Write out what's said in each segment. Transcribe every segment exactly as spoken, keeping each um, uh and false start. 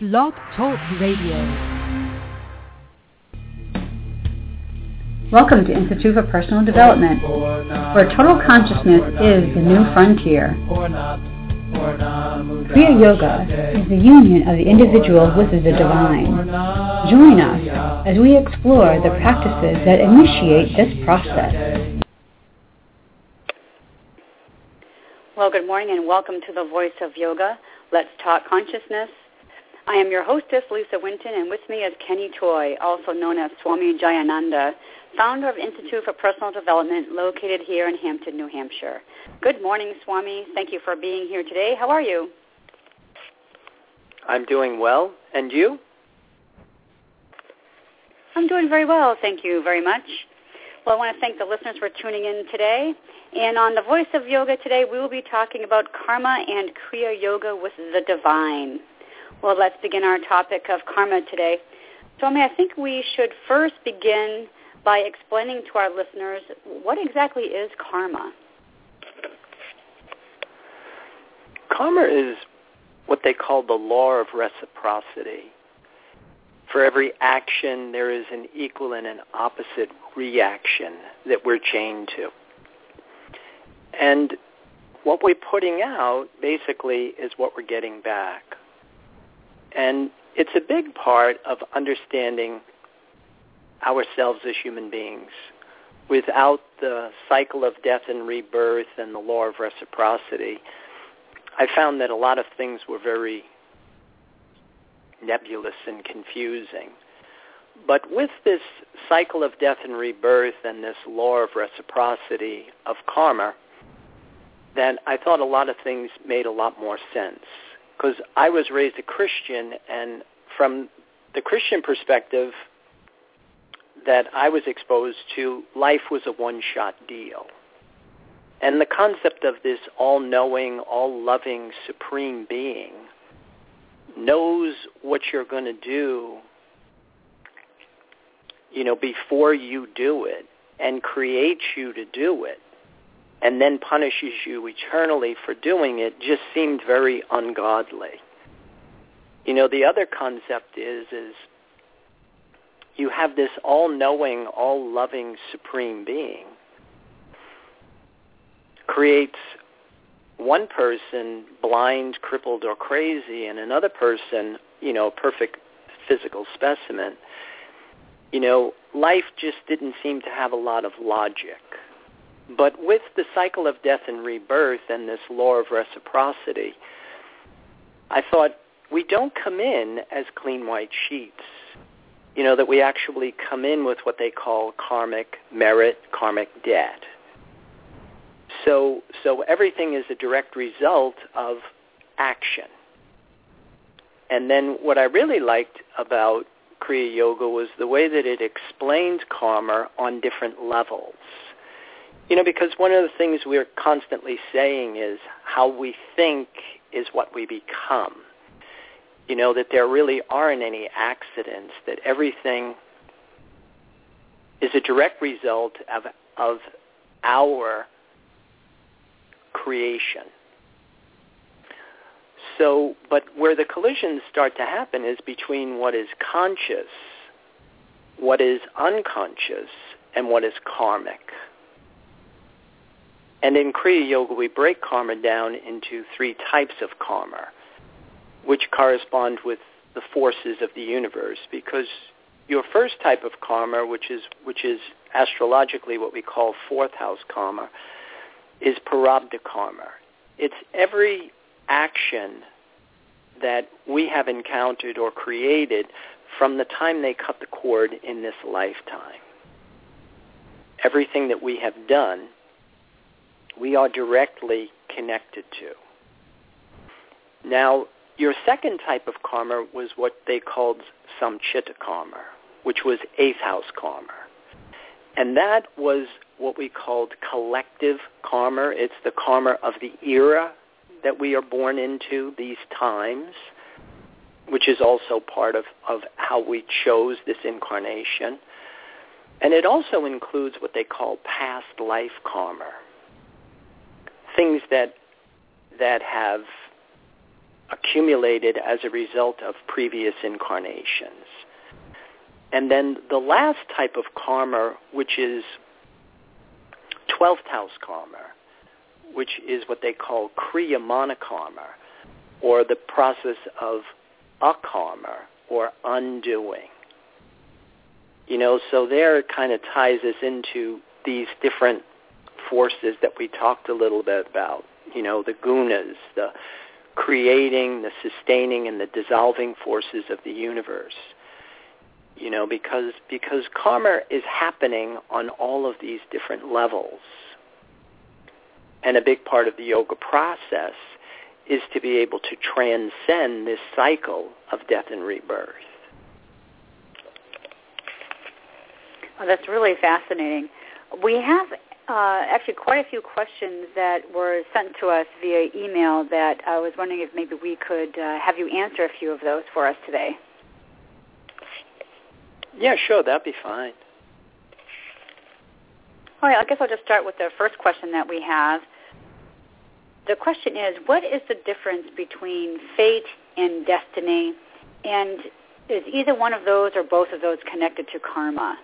Blog Talk Radio. Welcome to Institute for Personal Development, where total consciousness is the new frontier. Kriya Yoga is the union of the individual with the divine. Join us as we explore the practices that initiate this process. Well, good morning and welcome to the Voice of Yoga. Let's Talk Consciousness. I am your hostess, Lisa Winton, and with me is Kenny Toy, also known as Swami Jayananda, founder of Institute for Personal Development, located here in Hampton, New Hampshire. Good morning, Swami. Thank you for being here today. How are you? I'm doing well. And you? I'm doing very well. Thank you very much. Well, I want to thank the listeners for tuning in today. And on the Voice of Yoga today, we will be talking about karma and Kriya Yoga with the divine. Well, let's begin our topic of karma today. Swami, I think we should first begin by explaining to our listeners what exactly is karma. Karma is what they call the law of reciprocity. For every action, there is an equal and an opposite reaction that we're chained to. And what we're putting out, basically, is what we're getting back. And it's a big part of understanding ourselves as human beings. Without the cycle of death and rebirth and the law of reciprocity, I found that a lot of things were very nebulous and confusing. But with this cycle of death and rebirth and this law of reciprocity of karma, then I thought a lot of things made a lot more sense. Because I was raised a Christian, and from the Christian perspective that I was exposed to, life was a one-shot deal. And the concept of this all-knowing, all-loving, supreme being knows what you're going to do, you know, before you do it, and creates you to do it, and then punishes you eternally for doing it, just seemed very ungodly. You know, the other concept is, is you have this all-knowing, all-loving supreme being creates one person blind, crippled, or crazy, and another person, you know, perfect physical specimen. You know, life just didn't seem to have a lot of logic. But with the cycle of death and rebirth and this law of reciprocity, I thought, we don't come in as clean white sheets. You know, that we actually come in with what they call karmic merit, karmic debt. So, so everything is a direct result of action. And then what I really liked about Kriya Yoga was the way that it explains karma on different levels. You know, because one of the things we're constantly saying is how we think is what we become. You know, that there really aren't any accidents, that everything is a direct result of, of our creation. So, but where the collisions start to happen is between what is conscious, what is unconscious, and what is karmic. And in Kriya Yoga, we break karma down into three types of karma, which correspond with the forces of the universe. Because your first type of karma, which is which is astrologically what we call fourth house karma, is prarabdha karma. It's every action that we have encountered or created from the time they cut the cord in this lifetime. Everything that we have done, we are directly connected to. Now, your second type of karma was what they called samchita karma, which was eighth house karma. And that was what we called collective karma. It's the karma of the era that we are born into, these times, which is also part of, of how we chose this incarnation. And it also includes what they call past life karma, things that that have accumulated as a result of previous incarnations. And then the last type of karma, which is twelfth house karma, which is what they call kriya manakarma, or the process of akarma, or undoing. You know, so there it kind of ties us into these different forces that we talked a little bit about. You know, the gunas, the creating, the sustaining, and the dissolving forces of the universe. You know, because because karma is happening on all of these different levels. And a big part of the yoga process is to be able to transcend this cycle of death and rebirth. Well, that's really fascinating. We have uh, actually quite a few questions that were sent to us via email that I was wondering if maybe we could uh, have you answer a few of those for us today. Yeah, sure, that'd be fine. All right, I guess I'll just start with the first question that we have. The question is, what is the difference between fate and destiny, and is either one of those or both of those connected to karma?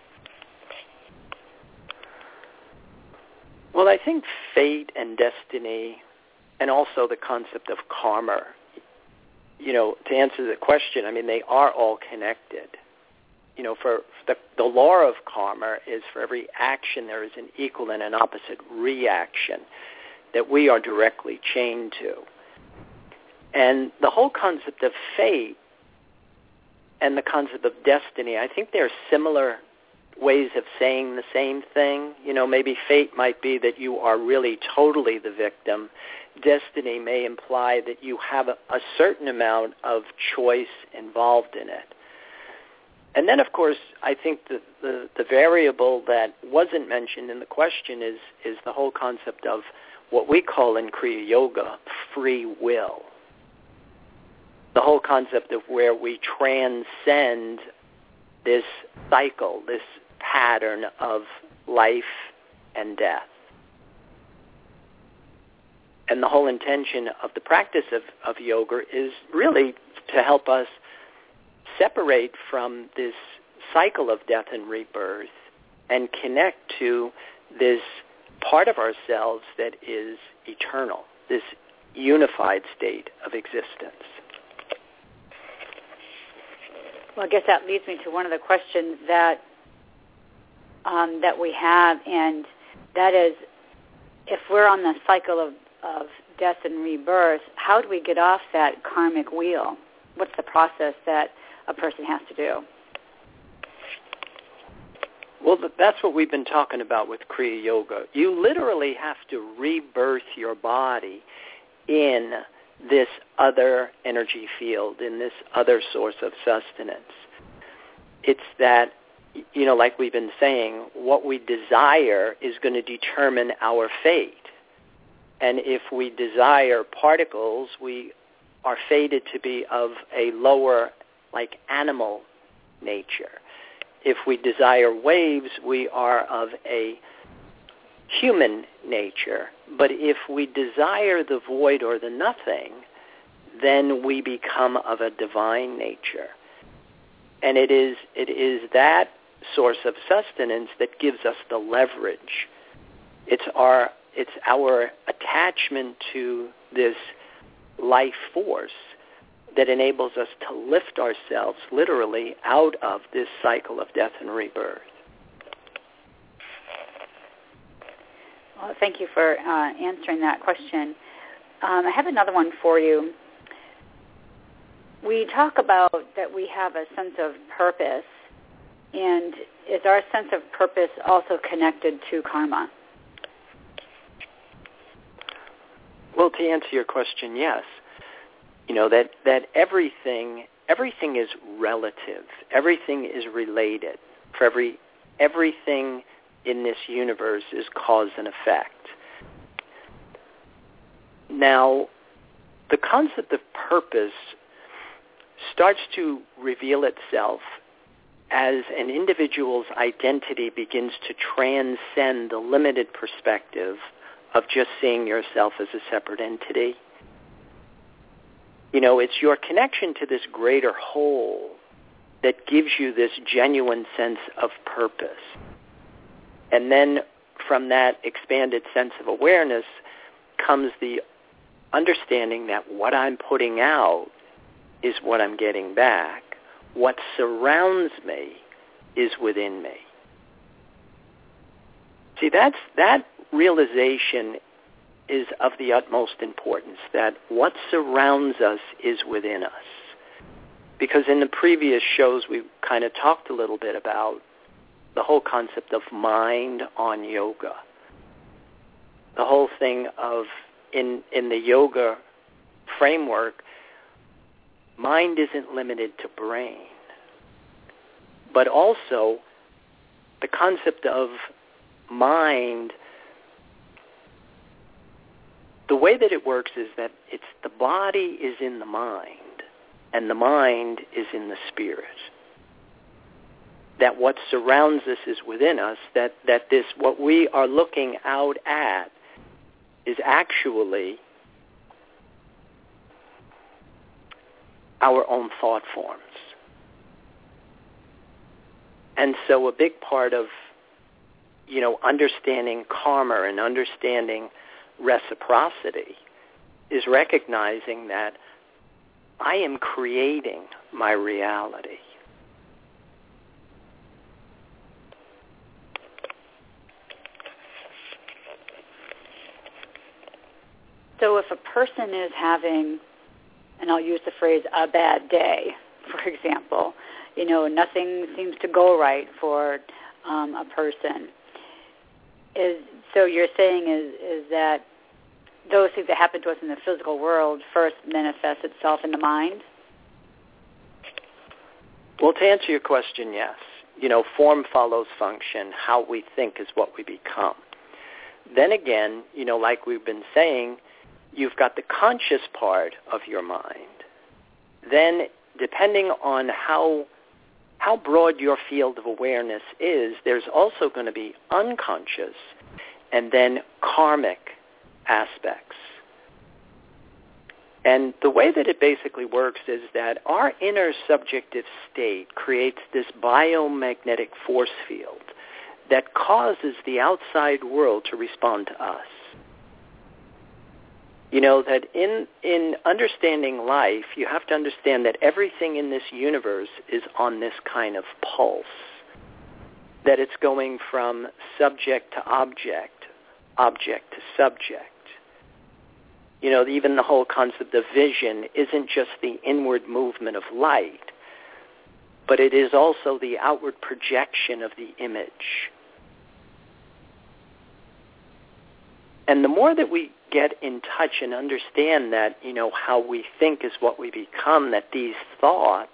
Well, I think fate and destiny, and also the concept of karma, you know, to answer the question, I mean, they are all connected. You know, for the, the law of karma is for every action there is an equal and an opposite reaction that we are directly chained to. And the whole concept of fate and the concept of destiny, I think they're similar ways of saying the same thing. You know, maybe fate might be that you are really totally the victim. Destiny may imply that you have a, a certain amount of choice involved in it. And then, of course, I think the, the, the variable that wasn't mentioned in the question is, is the whole concept of what we call in Kriya Yoga free will. The whole concept of where we transcend this cycle, this pattern of life and death. And the whole intention of the practice of, of yoga is really to help us separate from this cycle of death and rebirth and connect to this part of ourselves that is eternal, this unified state of existence. Well, I guess that leads me to one of the questions that um, that we have, and that is, if we're on the cycle of, of death and rebirth, how do we get off that karmic wheel? What's the process that a person has to do? Well, that's what we've been talking about with Kriya Yoga. You literally have to rebirth your body in this other energy field, in this other source of sustenance. It's that, you know, like we've been saying, what we desire is going to determine our fate. And if we desire particles, we are fated to be of a lower, like, animal nature. If we desire waves, we are of a human nature. But if we desire the void or the nothing, then we become of a divine nature. And it is it is that source of sustenance that gives us the leverage. It's our it's our attachment to this life force that enables us to lift ourselves literally out of this cycle of death and rebirth. Well, thank you for uh, answering that question. Um, I have another one for you. We talk about that we have a sense of purpose, and is our sense of purpose also connected to karma? Well, to answer your question, yes. You know, that, that everything everything is relative. Everything is related. For every everything in this universe is cause and effect. Now, the concept of purpose starts to reveal itself as an individual's identity begins to transcend the limited perspective of just seeing yourself as a separate entity. You know, it's your connection to this greater whole that gives you this genuine sense of purpose. And then from that expanded sense of awareness comes the understanding that what I'm putting out is what I'm getting back. What surrounds me is within me. See, that's, that realization is of the utmost importance, that what surrounds us is within us. Because in the previous shows we kind of talked a little bit about the whole concept of mind on yoga. The whole thing of, in, in the yoga framework, mind isn't limited to brain. But also the concept of mind, the way that it works is that it's the body is in the mind and the mind is in the spirit. That what surrounds us is within us, that, that this, what we are looking out at is actually our own thought forms. And so a big part of, you know, understanding karma and understanding reciprocity is recognizing that I am creating my reality. So if a person is having, and I'll use the phrase, a bad day, for example, you know, nothing seems to go right for um, a person, is so you're saying is is that those things that happen to us in the physical world first manifest itself in the mind? Well, to answer your question, yes. You know, form follows function. How we think is what we become. Then again, you know, like we've been saying, you've got the conscious part of your mind. Then, depending on how how broad your field of awareness is, there's also going to be unconscious and then karmic aspects. And the way that it basically works is that our inner subjective state creates this biomagnetic force field that causes the outside world to respond to us. You know, that in, in understanding life, you have to understand that everything in this universe is on this kind of pulse, that it's going from subject to object, object to subject. You know, even the whole concept of vision isn't just the inward movement of light, but it is also the outward projection of the image. And the more that we get in touch and understand that, you know, how we think is what we become, that these thoughts,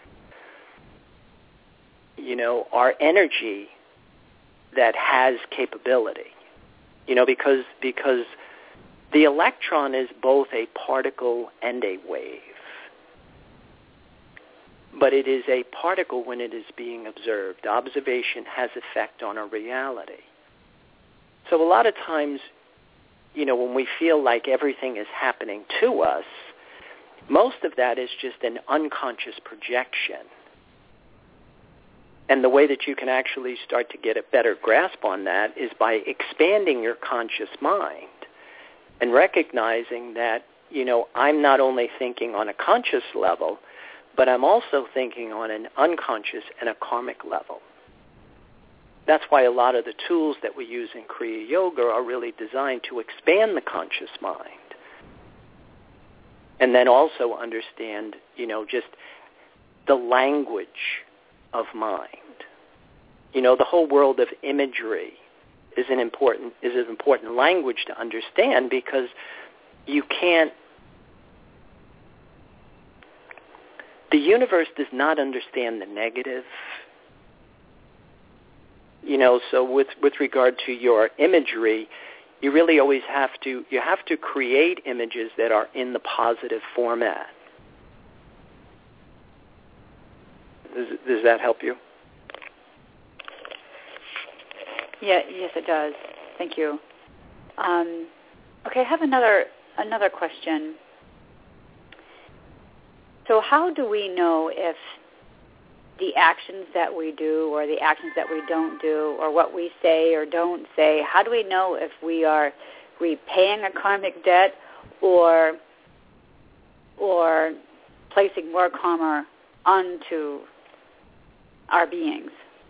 you know, are energy that has capability. You know, because because the electron is both a particle and a wave. But it is a particle when it is being observed. Observation has effect on our reality. So a lot of times, you know, when we feel like everything is happening to us, most of that is just an unconscious projection. And the way that you can actually start to get a better grasp on that is by expanding your conscious mind and recognizing that, you know, I'm not only thinking on a conscious level, but I'm also thinking on an unconscious and a karmic level. That's why a lot of the tools that we use in Kriya Yoga are really designed to expand the conscious mind. And then also understand, you know, just the language of mind. You know, the whole world of imagery is an important is an important language to understand, because you can't the universe does not understand the negative. You know, so with, with regard to your imagery, you really always have to, you have to create images that are in the positive format. Does, does that help you? Yeah, yes, it does. Thank you. Um, okay, I have another another question. So how do we know if the actions that we do or the actions that we don't do or what we say or don't say, how do we know if we are repaying a karmic debt or or placing more karma onto our beings?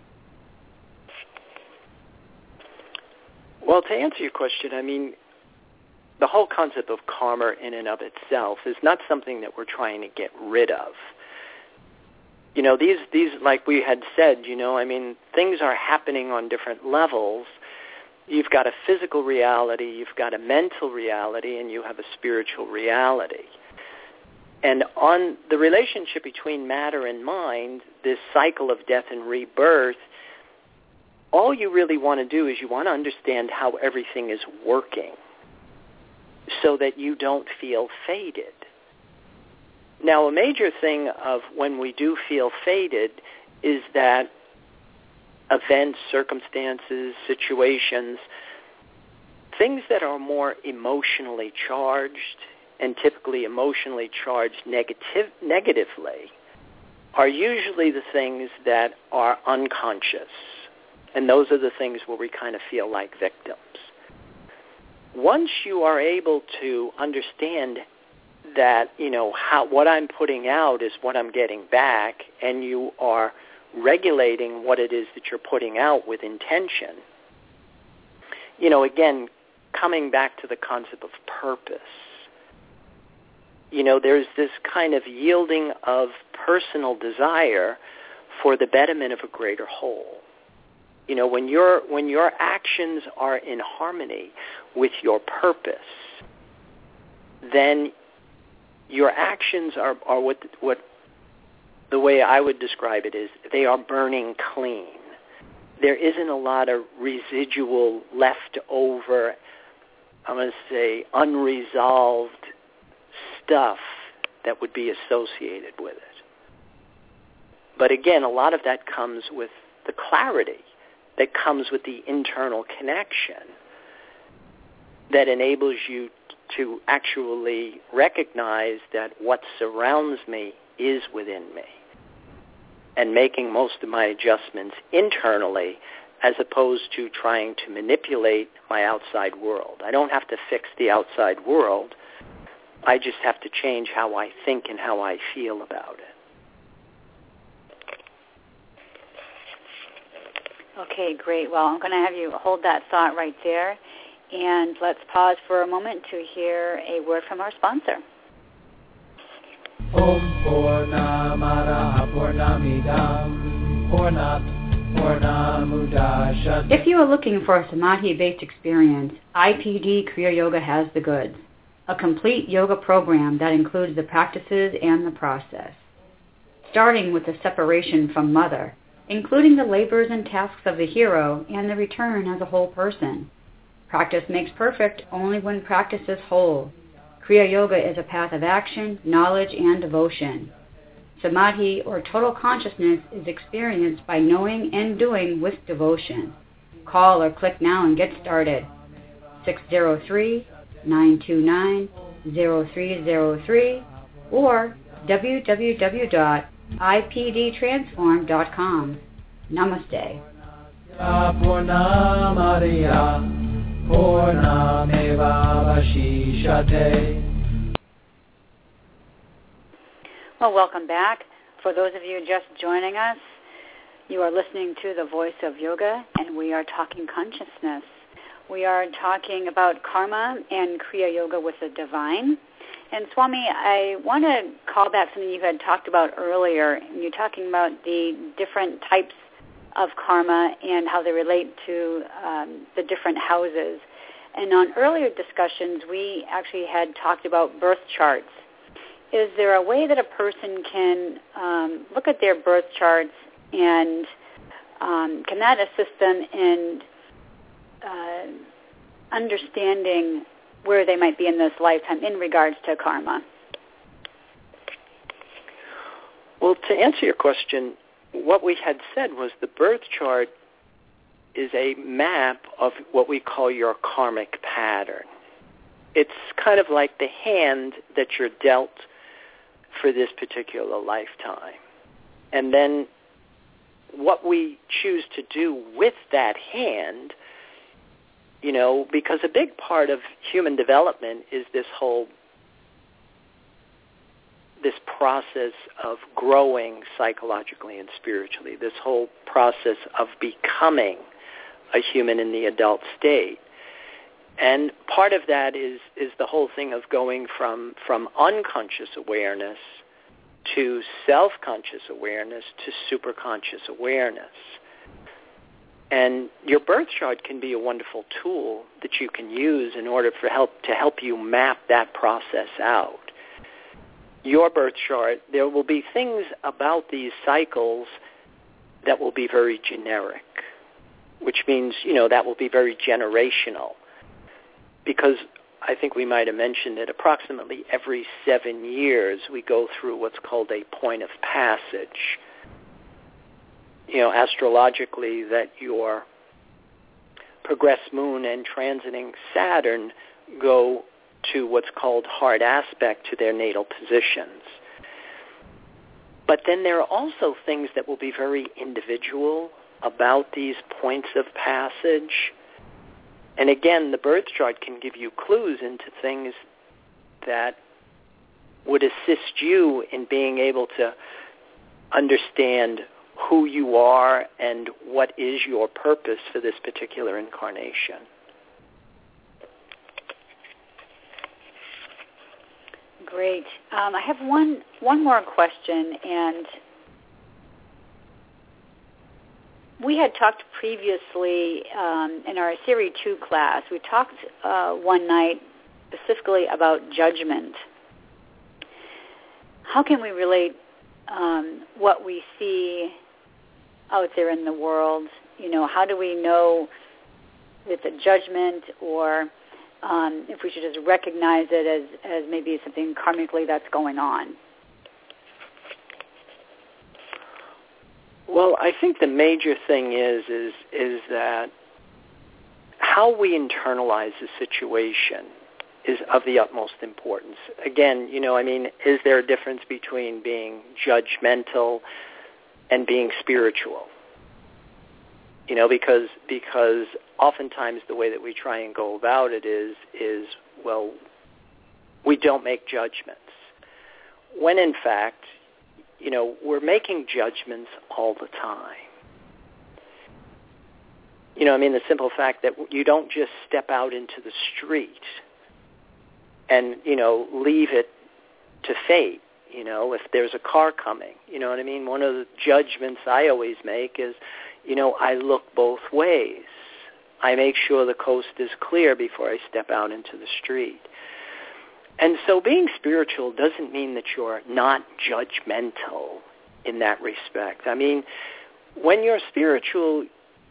Well, to answer your question, I mean, the whole concept of karma in and of itself is not something that we're trying to get rid of. You know, these, these, like we had said, you know, I mean, things are happening on different levels. You've got a physical reality, you've got a mental reality, and you have a spiritual reality. And on the relationship between matter and mind, this cycle of death and rebirth, all you really want to do is you want to understand how everything is working so that you don't feel faded. Now, a major thing of when we do feel faded is that events, circumstances, situations, things that are more emotionally charged and typically emotionally charged negative, negatively are usually the things that are unconscious. And those are the things where we kind of feel like victims. Once you are able to understand that, you know, how what I'm putting out is what I'm getting back, and you are regulating what it is that you're putting out with intention, you know, again, coming back to the concept of purpose, you know, there's this kind of yielding of personal desire for the betterment of a greater whole. You know, when your when your actions are in harmony with your purpose, then your actions are, are what what the way I would describe it is they are burning clean. There isn't a lot of residual left over, I'm going to say, unresolved stuff that would be associated with it. But again, a lot of that comes with the clarity that comes with the internal connection that enables you to actually recognize that what surrounds me is within me, and making most of my adjustments internally as opposed to trying to manipulate my outside world. I don't have to fix the outside world. I just have to change how I think and how I feel about it. Okay, great. Well, I'm going to have you hold that thought right there, and let's pause for a moment to hear a word from our sponsor. Om Purnamada Purnamidam Purnat Purnamudachyate. If you are looking for a Samadhi-based experience, I P D Kriya Yoga has the goods. A complete yoga program that includes the practices and the process. Starting with the separation from mother, including the labors and tasks of the hero and the return as a whole person. Practice makes perfect only when practice is whole. Kriya Yoga is a path of action, knowledge, and devotion. Samadhi, or total consciousness, is experienced by knowing and doing with devotion. Call or click now and get started. six zero three, nine two nine, zero three zero three or w w w dot i p d transform dot com. Namaste. Well, welcome back. For those of you just joining us, you are listening to The Voice of Yoga, and we are talking consciousness. We are talking about karma and Kriya Yoga with the divine. And Swami, I want to call back something you had talked about earlier. You're talking about the different types of karma and how they relate to um, the different houses. And on earlier discussions, we actually had talked about birth charts. Is there a way that a person can um, look at their birth charts, and um, can that assist them in uh, understanding where they might be in this lifetime in regards to karma? Well, to answer your question, what we had said was the birth chart is a map of what we call your karmic pattern. It's kind of like the hand that you're dealt for this particular lifetime. And then what we choose to do with that hand, you know, because a big part of human development is this whole, this process of growing psychologically and spiritually, this whole process of becoming a human in the adult state. And part of that is, is the whole thing of going from, from unconscious awareness to self-conscious awareness to superconscious awareness. And your birth chart can be a wonderful tool that you can use in order for help to help you map that process out. Your birth chart, there will be things about these cycles that will be very generic, which means, you know, that will be very generational. Because I think we might have mentioned that approximately every seven years we go through what's called a point of passage. You know, astrologically, that your progressed moon and transiting Saturn go to what's called hard aspect to their natal positions. But then there are also things that will be very individual about these points of passage. And again, the birth chart can give you clues into things that would assist you in being able to understand who you are and what is your purpose for this particular incarnation. Great. Um, I have one one more question, and we had talked previously um, in our Series two class. We talked uh, one night specifically about judgment. How can we relate um, what we see out there in the world? You know, how do we know if it's a judgment, or um, if we should just recognize it as, as maybe something karmically that's going on? Well, I think the major thing is is is that how we internalize the situation is of the utmost importance. Again, you know, I mean, is there a difference between being judgmental and being spiritual? You know, because because oftentimes the way that we try and go about it is is well, we don't make judgments. When in fact, you know, we're making judgments all the time. You know, I mean, the simple fact that you don't just step out into the street and, you know, leave it to fate, you know, if there's a car coming. You know what I mean? One of the judgments I always make is, you know, I look both ways. I make sure the coast is clear before I step out into the street. And so being spiritual doesn't mean that you're not judgmental in that respect. I mean, when you're spiritual,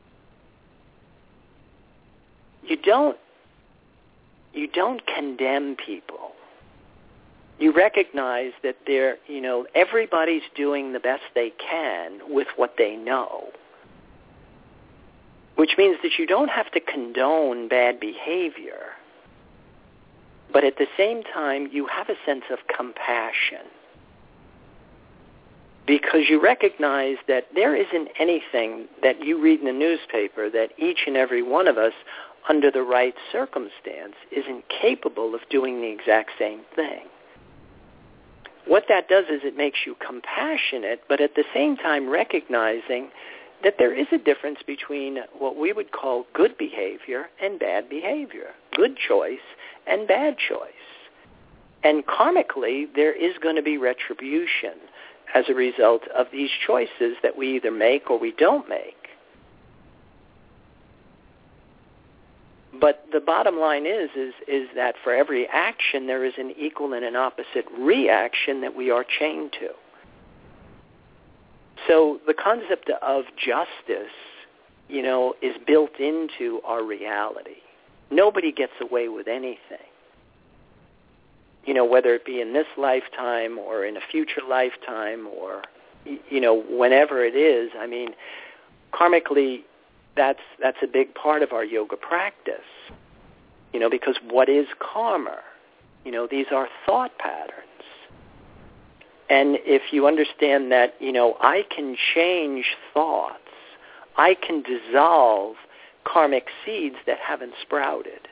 you don't you don't condemn people. You recognize that they're, you know, everybody's doing the best they can with what they know. Which means that you don't have to condone bad behavior. But at the same time, you have a sense of compassion because you recognize that there isn't anything that you read in the newspaper that each and every one of us, under the right circumstance, isn't capable of doing the exact same thing. What that does is it makes you compassionate, but at the same time recognizing that there is a difference between what we would call good behavior and bad behavior, good choice and bad choice. And karmically, there is going to be retribution as a result of these choices that we either make or we don't make. But the bottom line is, is, is that for every action, there is an equal and an opposite reaction that we are chained to. So the concept of justice, you know, is built into our reality. Nobody gets away with anything. You know, whether it be in this lifetime or in a future lifetime or, you know, whenever it is. I mean, karmically, that's that's a big part of our yoga practice. You know, because what is karma? You know, these are thought patterns. And if you understand that, you know, I can change thoughts, I can dissolve karmic seeds that haven't sprouted.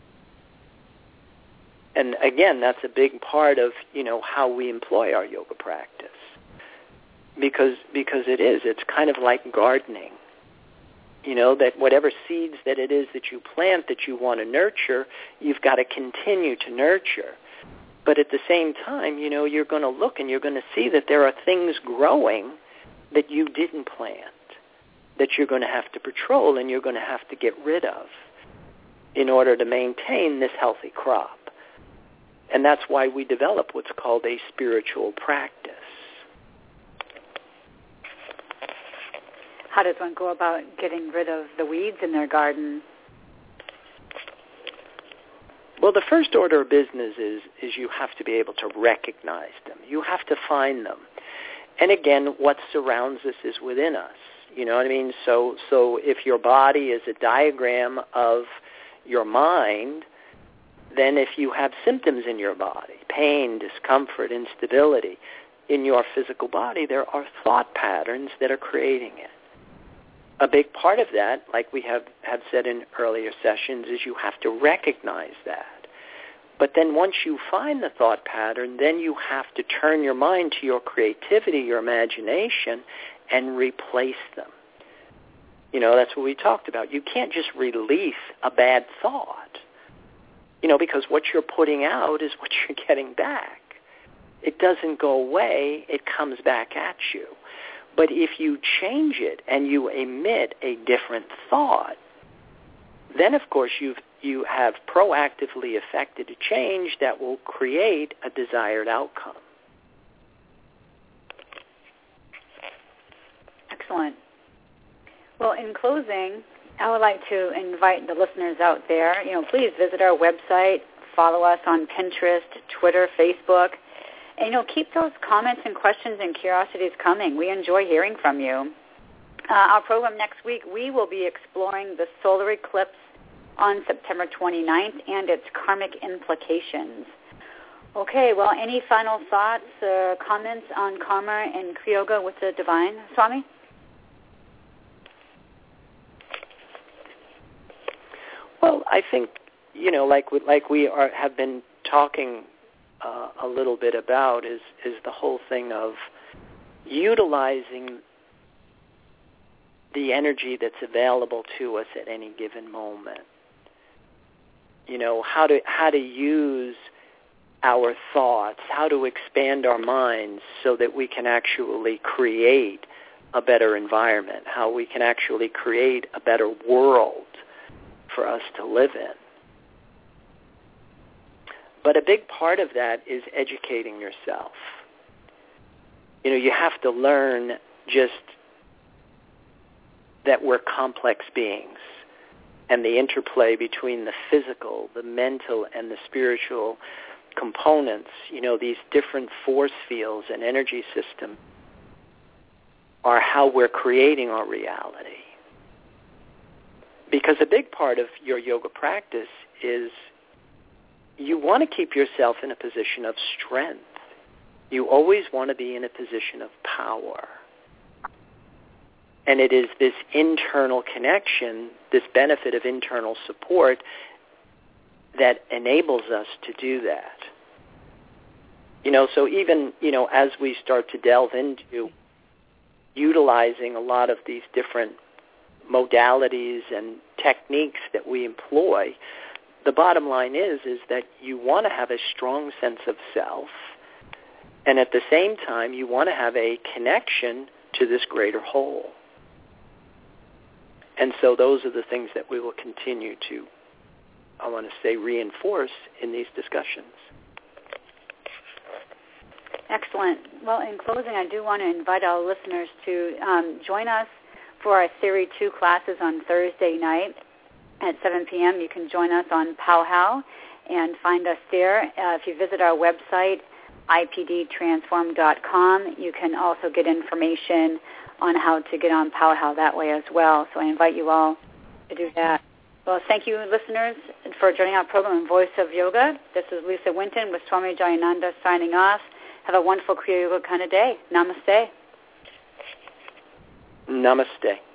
And again, that's a big part of, you know, how we employ our yoga practice. Because because it is. It's kind of like gardening. You know, that whatever seeds that it is that you plant that you want to nurture, you've got to continue to nurture. But at the same time, you know, you're going to look and you're going to see that there are things growing that you didn't plant, that you're going to have to patrol and you're going to have to get rid of in order to maintain this healthy crop. And that's why we develop what's called a spiritual practice. How does one go about getting rid of the weeds in their garden? Well, the first order of business is, is you have to be able to recognize them. You have to find them. And again, what surrounds us is within us. You know what I mean? So, so if your body is a diagram of your mind, then if you have symptoms in your body, pain, discomfort, instability, in your physical body, there are thought patterns that are creating it. A big part of that, like we have, have said in earlier sessions, is you have to recognize that. But then once you find the thought pattern, then you have to turn your mind to your creativity, your imagination, and replace them. You know, that's what we talked about. You can't just release a bad thought, you know, because what you're putting out is what you're getting back. It doesn't go away. It comes back at you. But if you change it and you emit a different thought, then, of course, you've, you have proactively affected a change that will create a desired outcome. Excellent. Well, in closing, I would like to invite the listeners out there, you know, please visit our website, follow us on Pinterest, Twitter, Facebook, and, you know, keep those comments and questions and curiosities coming. We enjoy hearing from you. Uh, our program next week, we will be exploring the solar eclipse on September twenty-ninth and its karmic implications. Okay, well, any final thoughts or comments on karma and Kriya Yoga with the divine, Swami? Well, I think, you know, like we, like we are, have been talking uh, a little bit about is, is the whole thing of utilizing the energy that's available to us at any given moment. You know, how to how to use our thoughts, how to expand our minds so that we can actually create a better environment, how we can actually create a better world for us to live in. But a big part of that is educating yourself. You know, you have to learn just that we're complex beings, and the interplay between the physical, the mental, and the spiritual components, you know, these different force fields and energy systems are how we're creating our reality. Because a big part of your yoga practice is you want to keep yourself in a position of strength. You always want to be in a position of power. And it is this internal connection, this benefit of internal support, that enables us to do that. You know, so even, you know, as we start to delve into utilizing a lot of these different modalities and techniques that we employ, the bottom line is, is that you want to have a strong sense of self, and at the same time, you want to have a connection to this greater whole. And so those are the things that we will continue to, I want to say, reinforce in these discussions. Excellent. Well, in closing, I do want to invite our listeners to um, join us for our Theory two classes on Thursday night at seven p.m. You can join us on Powwow and find us there. Uh, if you visit our website, I P D transform dot com, you can also get information on how to get on Powwow that way as well. So I invite you all to do that. Well, thank you, listeners, for joining our program, Voice of Yoga. This is Lisa Winton with Swami Jayananda signing off. Have a wonderful Kriya Yoga kind of day. Namaste. Namaste.